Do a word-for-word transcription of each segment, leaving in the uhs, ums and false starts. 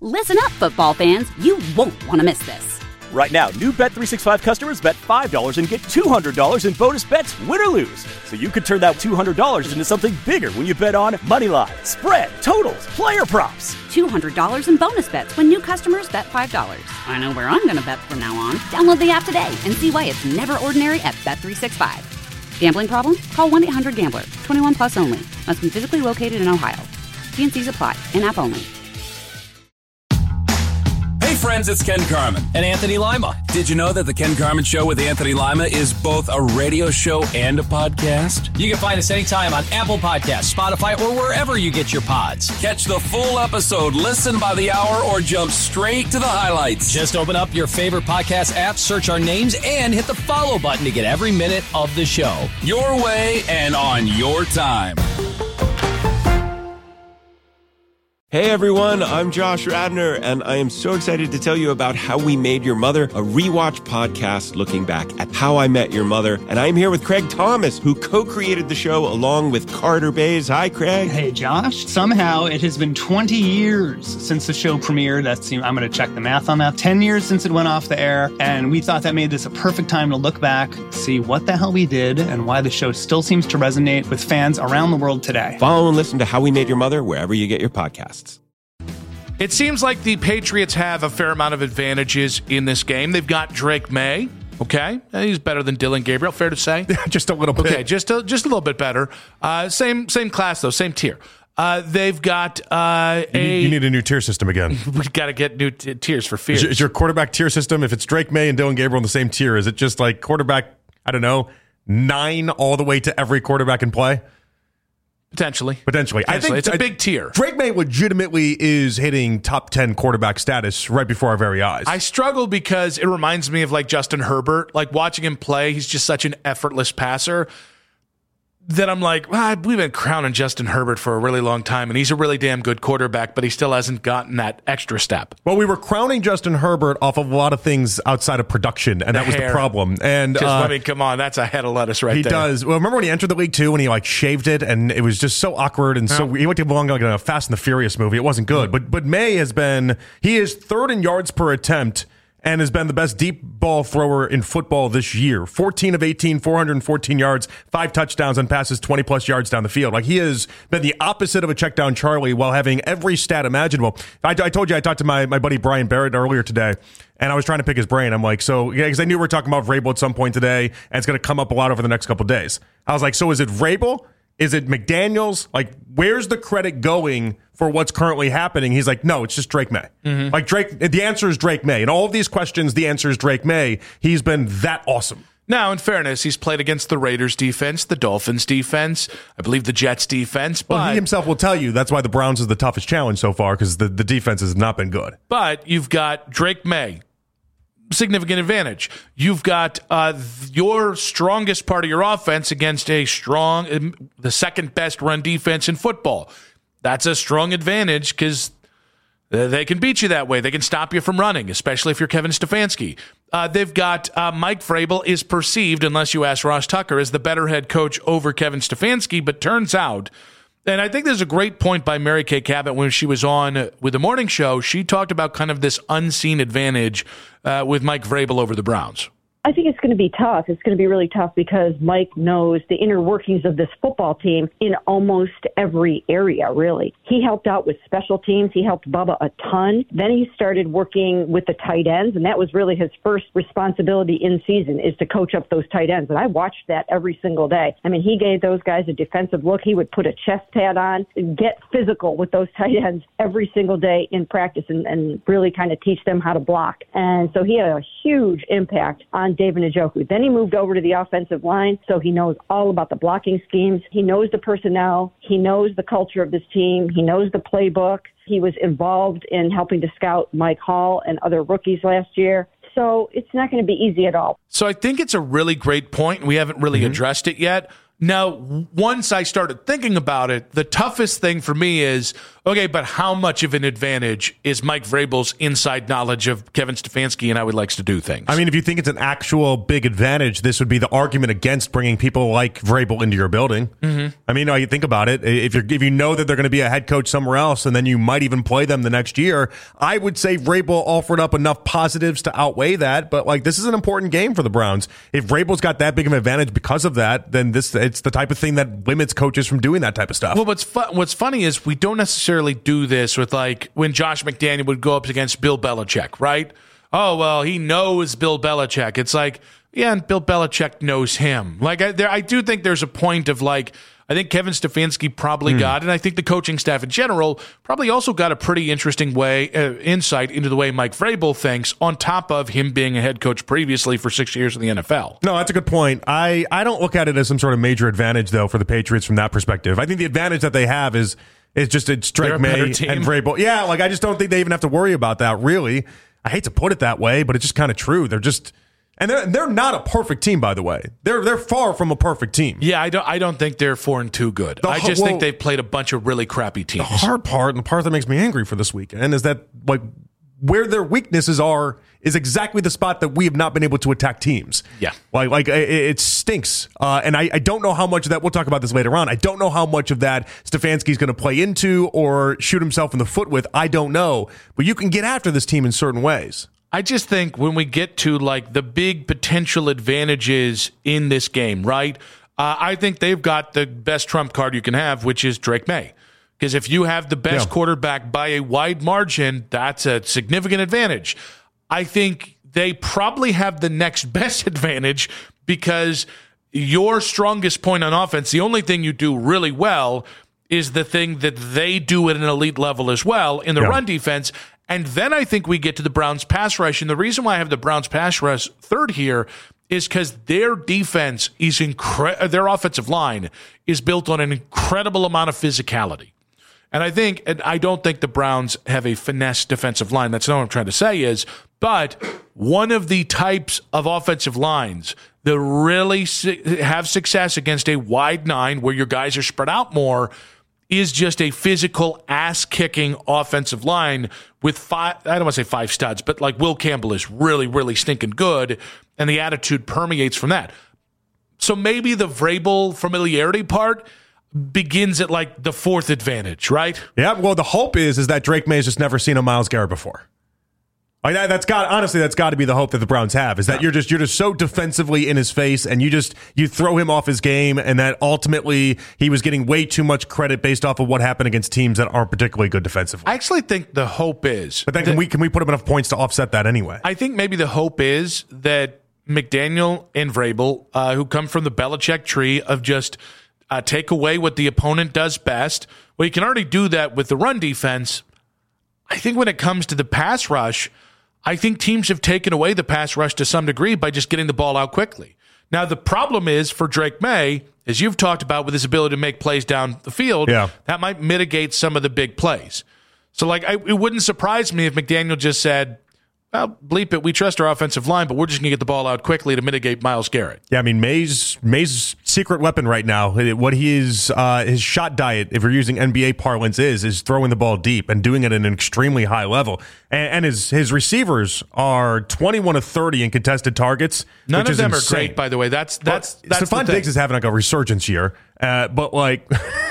Listen up, football fans. You won't want to miss this. Right now, new Bet three sixty-five customers bet five dollars and get two hundred dollars in bonus bets, win or lose. So you could turn that two hundred dollars into something bigger when you bet on money line, spread, totals, player props. two hundred dollars in bonus bets when new customers bet five dollars. I know where I'm going to bet from now on. Download the app today and see why it's never ordinary at Bet three sixty-five. Gambling problem? Call one eight hundred gambler. twenty-one plus only. Must be physically located in Ohio. T and C's apply. In-app only. Hey friends, it's Ken Carman. And Anthony Lima. Did you know that the Ken Carman Show with Anthony Lima is both a radio show and a podcast? You can find us anytime on Apple Podcasts, Spotify, or wherever you get your pods. Catch the full episode, listen by the hour, or jump straight to the highlights. Just open up your favorite podcast app, search our names, and hit the follow button to get every minute of the show. Your way and on your time. Hey everyone, I'm Josh Radnor, and I am so excited to tell you about How We Made Your Mother, a rewatch podcast looking back at How I Met Your Mother. And I'm here with Craig Thomas, who co-created the show along with Carter Bays. Hi, Craig. Hey, Josh. Somehow it has been twenty years since the show premiered. That's, I'm going to check the math on that. ten years since it went off the air, and we thought that made this a perfect time to look back, see what the hell we did, and why the show still seems to resonate with fans around the world today. Follow and listen to How We Made Your Mother wherever you get your podcasts. It seems like the Patriots have a fair amount of advantages in this game. They've got Drake May, okay? He's better than Dillon Gabriel, fair to say? just a little bit. Okay, just a, just a little bit better. Uh, same same class, though, same tier. Uh, they've got uh, you, a... need, you need a new tier system again. We've got to get new t- tiers for fears. Is your, is your quarterback tier system, if it's Drake May and Dillon Gabriel in the same tier, is it just like quarterback, I don't know, nine all the way to every quarterback in play? Potentially. Potentially. Potentially. I think it's a I, big tier. Drake May legitimately is hitting top ten quarterback status right before our very eyes. I struggle because it reminds me of like Justin Herbert. Like watching him play, he's just such an effortless passer that I'm like, well, we've been crowning Justin Herbert for a really long time, and he's a really damn good quarterback, but he still hasn't gotten that extra step. Well, we were crowning Justin Herbert off of a lot of things outside of production, and the that was hair. the problem. And Just, uh, I mean, come on, that's a head of lettuce right he there. He does. Well, remember when he entered the league too, when he like shaved it, and it was just so awkward, and so he went to belong like in a Fast and the Furious movie. It wasn't good. But but May has been he is third in yards per attempt, and has been the best deep ball thrower in football this year. fourteen of eighteen, four hundred fourteen yards, five touchdowns, and passes twenty plus yards down the field. Like he has been the opposite of a check down Charlie while having every stat imaginable. I, I told you I talked to my, my buddy Brian Barrett earlier today, and I was trying to pick his brain. I'm like, so, yeah, because I knew we were talking about Vrabel at some point today, and it's going to come up a lot over the next couple of days. I was like, so is it Vrabel? Is it McDaniels? Like, where's the credit going for what's currently happening? He's like, no, it's just Drake May. Mm-hmm. Like Drake, the answer is Drake May. In all of these questions, the answer is Drake May. He's been that awesome. Now, in fairness, he's played against the Raiders defense, the Dolphins defense, I believe the Jets defense. But well, he himself will tell you that's why the Browns is the toughest challenge so far, because the, the defense has not been good. But you've got Drake May. Significant advantage. You've got uh, your strongest part of your offense against a strong, the second best run defense in football. That's a strong advantage because they can beat you that way. They can stop you from running, especially if you're Kevin Stefanski. Uh, they've got uh, Mike Vrabel is perceived, unless you ask Ross Tucker, as the better head coach over Kevin Stefanski, but turns out, and I think there's a great point by Mary Kay Cabot when she was on with the morning show. She talked about kind of this unseen advantage uh, with Mike Vrabel over the Browns. I think it's going to be tough. It's going to be really tough because Mike knows the inner workings of this football team in almost every area, really. He helped out with special teams. He helped Bubba a ton. Then he started working with the tight ends, and that was really his first responsibility in season, is to coach up those tight ends. And I watched that every single day. I mean, he gave those guys a defensive look. He would put a chest pad on and get physical with those tight ends every single day in practice and, and really kind of teach them how to block. And so he had a huge impact on David Njoku. Then he moved over to the offensive line, so he knows all about the blocking schemes. He knows the personnel. He knows the culture of this team. He knows the playbook. He was involved in helping to scout Mike Hall and other rookies last year. So it's not going to be easy at all. So I think it's a really great point, and we haven't really mm-hmm. addressed it yet. Now, once I started thinking about it, the toughest thing for me is, Okay, but how much of an advantage is Mike Vrabel's inside knowledge of Kevin Stefanski and how he likes to do things? I mean, if you think it's an actual big advantage, this would be the argument against bringing people like Vrabel into your building. Mm-hmm. I mean, you think about it. If you're if you know that they're going to be a head coach somewhere else, and then you might even play them the next year, I would say Vrabel offered up enough positives to outweigh that. But like, this is an important game for the Browns. If Vrabel's got that big of an advantage because of that, then this it's the type of thing that limits coaches from doing that type of stuff. Well, what's fu- what's funny is we don't necessarily do this with like when Josh McDaniel would go up against Bill Belichick, right? Oh, well, he knows Bill Belichick. It's like, yeah, and Bill Belichick knows him. Like, I, there, I do think there's a point of like, I think Kevin Stefanski probably mm. got, and I think the coaching staff in general probably also got a pretty interesting way, uh, insight into the way Mike Vrabel thinks, on top of him being a head coach previously for six years in the N F L. No, that's a good point. I, I don't look at it as some sort of major advantage, though, for the Patriots from that perspective. I think the advantage that they have is It's just it's Drake May and Vrabel. Yeah, like I just don't think they even have to worry about that, really. I hate to put it that way, but it's just kind of true. They're just and they're they're not a perfect team, by the way. They're they're far from a perfect team. Yeah, I don't I don't think they're four and two good. The, I just well, think they've played a bunch of really crappy teams. The hard part and the part that makes me angry for this weekend is that like where their weaknesses are is exactly the spot that we have not been able to attack teams. Yeah. Like, like it, it stinks. Uh, and I, I don't know how much of that, we'll talk about this later on. I don't know how much of that Stefanski's going to play into or shoot himself in the foot with. I don't know. But you can get after this team in certain ways. I just think when we get to like the big potential advantages in this game, right? Uh, I think they've got the best trump card you can have, which is Drake May. Because if you have the best yeah. quarterback by a wide margin, that's a significant advantage. I think they probably have the next best advantage because your strongest point on offense, the only thing you do really well is the thing that they do at an elite level as well in the yeah. run defense. And then I think we get to the Browns pass rush. And the reason why I have the Browns pass rush third here is because their defense is incre- their offensive line is built on an incredible amount of physicality. And I think, and I don't think the Browns have a finesse defensive line. That's not what I'm trying to say is, but one of the types of offensive lines that really have success against a wide nine where your guys are spread out more is just a physical ass-kicking offensive line with five, I don't want to say five studs, but like Will Campbell is really, really stinking good, and the attitude permeates from that. So maybe the Vrabel familiarity part begins at like the fourth advantage, right? Yeah, well, the hope is is that Drake May has just never seen a Myles Garrett before. Like that, that's got honestly, that's got to be the hope that the Browns have is that yeah. you're just you're just so defensively in his face, and you just you throw him off his game, and that ultimately he was getting way too much credit based off of what happened against teams that aren't particularly good defensively. I actually think the hope is, but then can we can we put up enough points to offset that anyway? I think maybe the hope is that McDaniel and Vrabel, uh, who come from the Belichick tree of just Uh, take away what the opponent does best. Well, you can already do that with the run defense. I think when it comes to the pass rush, I think teams have taken away the pass rush to some degree by just getting the ball out quickly. Now, the problem is for Drake May, as you've talked about with his ability to make plays down the field, yeah. that might mitigate some of the big plays. So, like, I, it wouldn't surprise me if McDaniel just said, well, bleep it, we trust our offensive line, but we're just going to get the ball out quickly to mitigate Myles Garrett. Yeah, I mean, May's May's secret weapon right now, what he is, uh, his shot diet, if you're using N B A parlance, is, is throwing the ball deep and doing it at an extremely high level. And, and his his receivers are twenty-one of thirty in contested targets. None which of is them insane. are great, by the way. That's that's well, that's Stephon Diggs is having like a resurgence year, uh, but like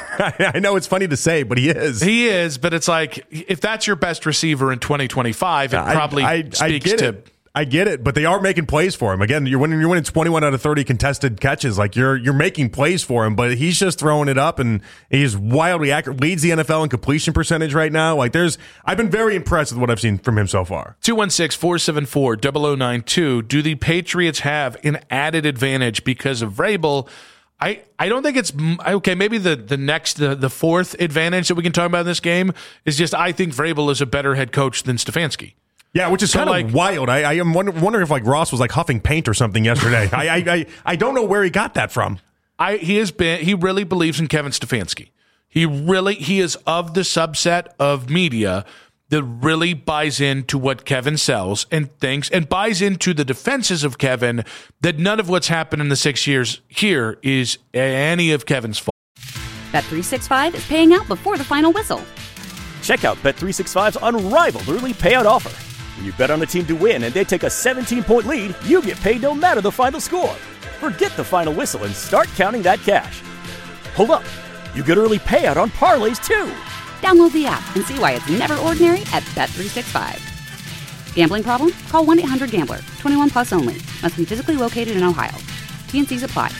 I know it's funny to say, but he is. He is, but it's like if that's your best receiver in twenty twenty-five, it I, probably I, speaks I get to. It. I get it, but they are making plays for him. Again, you're winning. You're winning twenty-one out of thirty contested catches. Like you're you're making plays for him, but he's just throwing it up, and he's wildly accurate. Leads the N F L in completion percentage right now. Like there's, I've been very impressed with what I've seen from him so far. two one six, four seven four, zero zero nine two. Do the Patriots have an added advantage because of Vrabel? I, I don't think it's okay. Maybe the the next the, the fourth advantage that we can talk about in this game is just I think Vrabel is a better head coach than Stefanski. Yeah, which is so kind of like, wild. I, I am wonder, wondering if like Ross was like huffing paint or something yesterday. I, I I I don't know where he got that from. I he has been he really believes in Kevin Stefanski. He really he is of the subset of media that really buys into what Kevin sells and thinks and buys into the defenses of Kevin, that none of what's happened in the six years here is any of Kevin's fault. Bet three sixty-five is paying out before the final whistle. Check out Bet three sixty-five's unrivaled early payout offer. When you bet on a team to win and they take a seventeen-point lead, you get paid no matter the final score. Forget the final whistle and start counting that cash. Hold up. You get early payout on parlays, too. Download the app and see why it's never ordinary at Bet three sixty-five. Gambling problem? Call one eight hundred gambler. twenty-one plus only. Must be physically located in Ohio. T N Cs apply.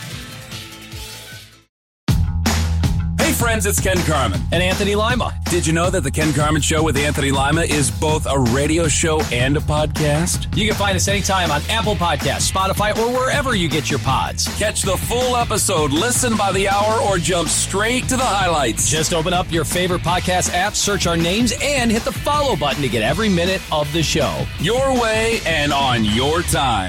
Hey friends, it's Ken Carman. And Anthony Lima. Did you know that the Ken Carman Show with Anthony Lima is both a radio show and a podcast? You can find us anytime on Apple Podcasts, Spotify, or wherever you get your pods. Catch the full episode, listen by the hour, or jump straight to the highlights. Just open up your favorite podcast app, search our names, and hit the follow button to get every minute of the show. Your way and on your time.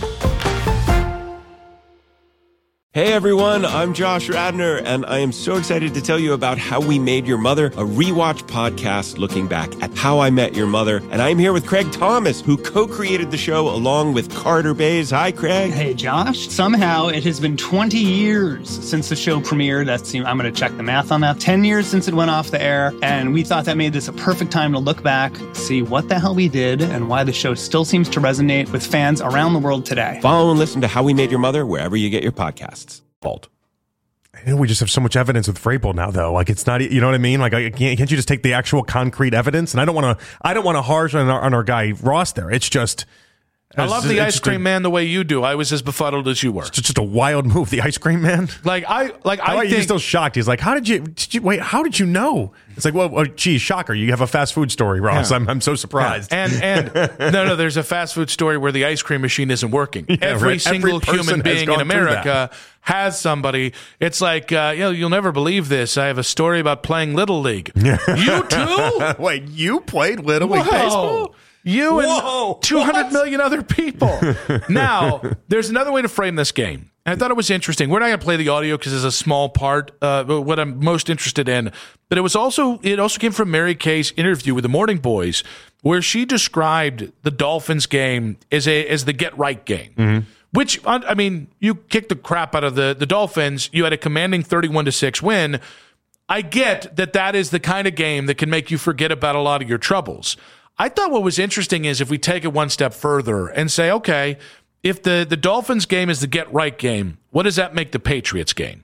Hey everyone, I'm Josh Radnor, and I am so excited to tell you about How We Made Your Mother, a rewatch podcast looking back at How I Met Your Mother. And I'm here with Craig Thomas, who co-created the show along with Carter Bays. Hi, Craig. Hey, Josh. Somehow it has been twenty years since the show premiered. That's, I'm going to check the math on that. ten years since it went off the air, and we thought that made this a perfect time to look back, see what the hell we did, and why the show still seems to resonate with fans around the world today. Follow and listen to How We Made Your Mother wherever you get your podcasts. Fault. I know we just have so much evidence with Vrabel now, though. Like it's not, you know what I mean? Like, I can't, can't you just take the actual concrete evidence? And I don't want to, I don't want to harsh on our, on our guy Ross there. It's just. I love the ice cream a, man the way you do. I was as befuddled as you were. It's just a wild move, the ice cream man. Like I, like I. Like think, he's still shocked. He's like, "How did you? Did you wait? How did you know?" It's like, "Well, oh, geez, shocker! You have a fast food story, Ross. Yeah. I'm, I'm so surprised." Yeah. And and no, no, there's a fast food story where the ice cream machine isn't working. Yeah, Every right. single Every human being in America has somebody. It's like, uh, you know, you'll never believe this. I have a story about playing Little League. You too? Wait, you played Little League Whoa. baseball? You Whoa, and two hundred what? million other people. Now, there's another way to frame this game. And I thought it was interesting. We're not going to play the audio because it's a small part uh, what I'm most interested in. But it was also it also came from Mary Kay's interview with the Morning Boys, where she described the Dolphins game as a as the get right game. Mm-hmm. Which, I mean, you kicked the crap out of the, the Dolphins. You had a commanding thirty-one to six win. I get that that is the kind of game that can make you forget about a lot of your troubles. I thought what was interesting is if we take it one step further and say, okay, if the, the Dolphins game is the get-right game, what does that make the Patriots game?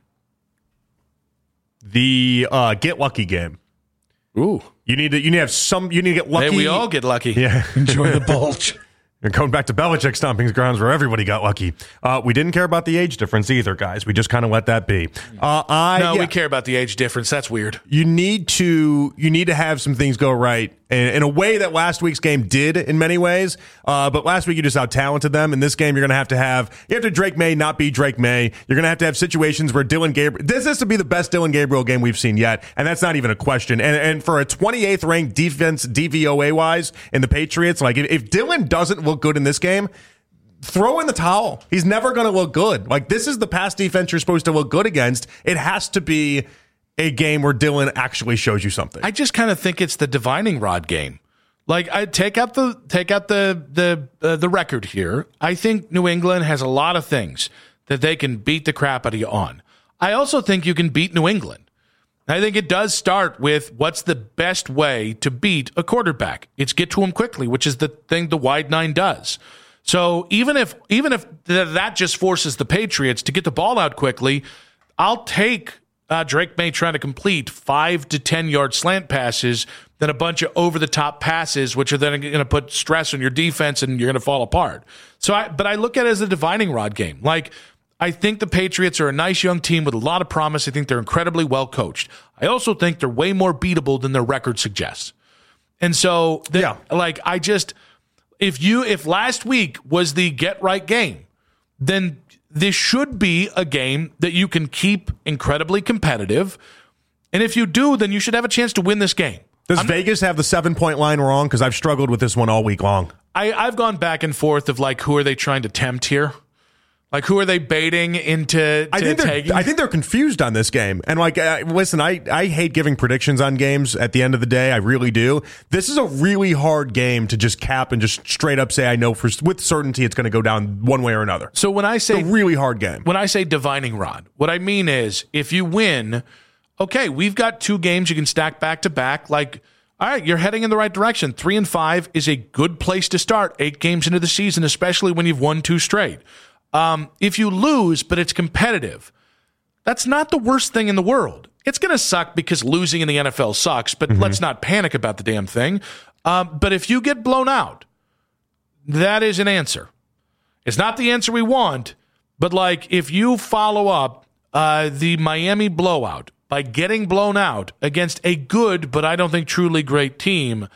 The uh, get-lucky game. Ooh. You need to you need to have some you need to get lucky. Hey, we all get lucky. Yeah. Enjoy the bulge. And going back to Belichick stomping grounds where everybody got lucky. Uh, we didn't care about the age difference either, guys. We just kind of let that be. Uh, I, no, yeah. we care about the age difference. That's weird. You need to you need to have some things go right in, in a way that last week's game did in many ways. Uh, but last week you just out-talented them. In this game, you're going to have to have you have to Drake May not be Drake May. You're going to have to have situations where Dylan Gabriel. This has to be the best Dylan Gabriel game we've seen yet, and that's not even a question. And and for a twenty-eighth ranked defense D V O A wise in the Patriots, like if, if Dylan doesn't look good in this game, throw in the towel. He's never going to look good. Like, this is the pass defense you're supposed to look good against. It has to be a game where Dylan actually shows you something. I just kind of think it's the divining rod game. Like, I take out the take out the the uh, the record here. I think New England has a lot of things that they can beat the crap out of you on. I also think you can beat New England. I think it does start with what's the best way to beat a quarterback. It's get to him quickly, which is the thing the wide nine does. So even if even if th- that just forces the Patriots to get the ball out quickly, I'll take uh, Drake May trying to complete five to ten yard slant passes than a bunch of over the top passes, which are then going to put stress on your defense and you're going to fall apart. So, I, but I look at it as a divining rod game. Like, I think the Patriots are a nice young team with a lot of promise. I think they're incredibly well coached. I also think they're way more beatable than their record suggests. And so, they, yeah. like, I just. If you if last week was the get right game, then this should be a game that you can keep incredibly competitive. And if you do, then you should have a chance to win this game. Does I'm, Vegas have the seven point line wrong? Because I've struggled with this one all week long. I, I've gone back and forth of like, who are they trying to tempt here? Like, who are they baiting into to I think tagging? I think they're confused on this game. And, like, uh, listen, I, I hate giving predictions on games at the end of the day. I really do. This is a really hard game to just cap and just straight up say I know for with certainty it's going to go down one way or another. So when I say... It's a really hard game. When I say divining rod, what I mean is if you win okay, we've got two games you can stack back to back. Like, all right, you're heading in the right direction. Three and five is a good place to start eight games into the season, especially when you've won two straight. Um, if you lose, but it's competitive, that's not the worst thing in the world. It's going to suck because losing in the N F L sucks, but mm-hmm. let's not panic about the damn thing. Um, but if you get blown out, that is an answer. It's not the answer we want, but like if you follow up uh, the Miami blowout by getting blown out against a good, but I don't think truly great team,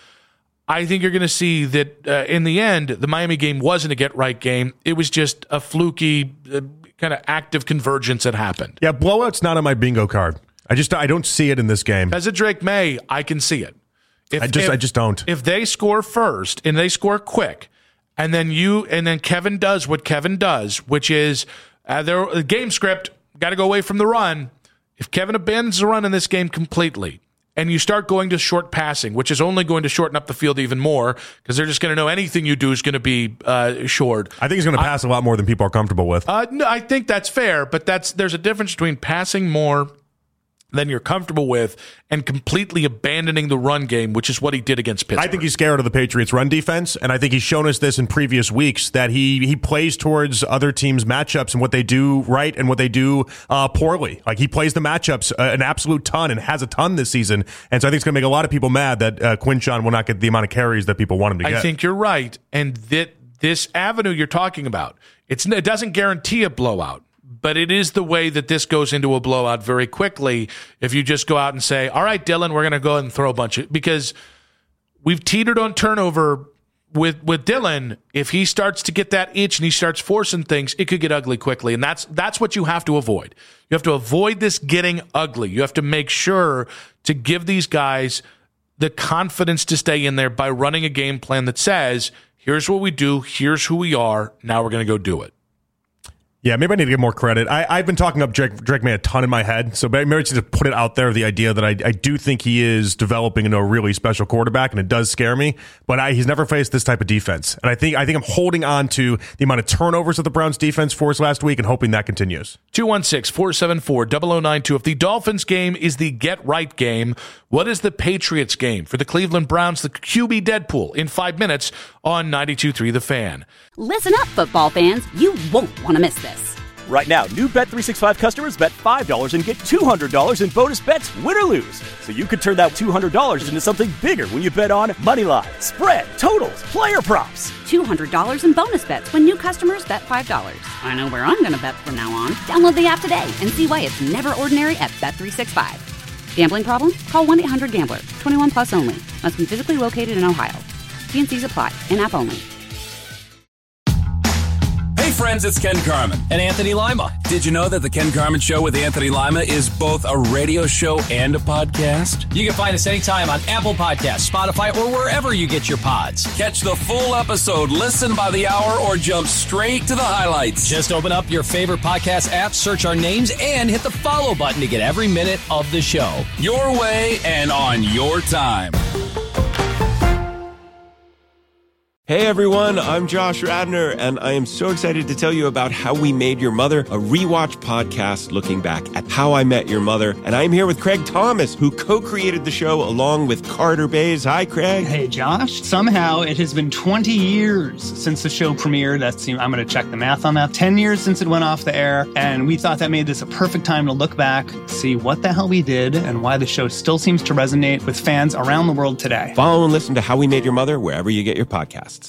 I think you're going to see that uh, in the end, the Miami game wasn't a get-right game. It was just a fluky uh, kind of active convergence that happened. Yeah, blowout's not on my bingo card. I just I don't see it in this game. As a Drake May, I can see it. If, I just if, I just don't. If they score first and they score quick, and then you and then Kevin does what Kevin does, which is uh, their game script, got to go away from the run. If Kevin abandons the run in this game completely, and you start going to short passing, which is only going to shorten up the field even more, because they're just going to know anything you do is going to be uh, short. I think he's going to pass I, a lot more than people are comfortable with. Uh, no, I think that's fair, but that's there's a difference between passing more than you're comfortable with and completely abandoning the run game, which is what he did against Pittsburgh. I think he's scared of the Patriots' run defense, and I think he's shown us this in previous weeks, that he he plays towards other teams' matchups and what they do right and what they do uh, poorly. Like, he plays the matchups uh, an absolute ton and has a ton this season, and so I think it's going to make a lot of people mad that uh, Quinshon will not get the amount of carries that people want him to get. I think you're right, and that this avenue you're talking about, it's it doesn't guarantee a blowout. But it is the way that this goes into a blowout very quickly if you just go out and say, all right, Dylan, we're going to go ahead and throw a bunch of – because we've teetered on turnover with with Dylan. If he starts to get that itch and he starts forcing things, it could get ugly quickly. And that's that's what you have to avoid. You have to avoid this getting ugly. You have to make sure to give these guys the confidence to stay in there by running a game plan that says, here's what we do, here's who we are, now we're going to go do it. Yeah, maybe I need to get more credit. I, I've been talking up Drake, Drake May a ton in my head, so maybe I just put it out there, the idea that I, I do think he is developing into a really special quarterback, and it does scare me, but I, he's never faced this type of defense. And I think I think I'm holding on to the amount of turnovers that the Browns defense forced last week and hoping that continues. two one six, four seven four, zero zero nine two. If the Dolphins game is the get-right game, what is the Patriots game? For the Cleveland Browns, the Q B Deadpool in five minutes on ninety-two point three The Fan. Listen up, football fans. You won't want to miss this. Right now, new Bet three sixty-five customers bet five dollars and get two hundred dollars in bonus bets, win or lose. So you could turn that two hundred dollars into something bigger when you bet on money line, spread, totals, player props. two hundred dollars in bonus bets when new customers bet five dollars. I know where I'm going to bet from now on. Download the app today and see why it's never ordinary at Bet three sixty-five. Gambling problem? Call one eight hundred gambler. twenty-one plus only. Must be physically located in Ohio. T and C's apply. In-app only. Hey friends, it's Ken Carman. And Anthony Lima. Did you know that the Ken Carman Show with Anthony Lima is both a radio show and a podcast? You can find us anytime on Apple Podcasts, Spotify, or wherever you get your pods. Catch the full episode, listen by the hour, or jump straight to the highlights. Just open up your favorite podcast app, search our names, and hit the follow button to get every minute of the show. Your way and on your time. Hey everyone, I'm Josh Radnor, and I am so excited to tell you about How We Made Your Mother, a rewatch podcast looking back at How I Met Your Mother. And I'm here with Craig Thomas, who co-created the show along with Carter Bays. Hi, Craig. Hey, Josh. Somehow it has been twenty years since the show premiered. That's, I'm going to check the math on that. ten years since it went off the air, and we thought that made this a perfect time to look back, see what the hell we did, and why the show still seems to resonate with fans around the world today. Follow and listen to How We Made Your Mother wherever you get your podcasts.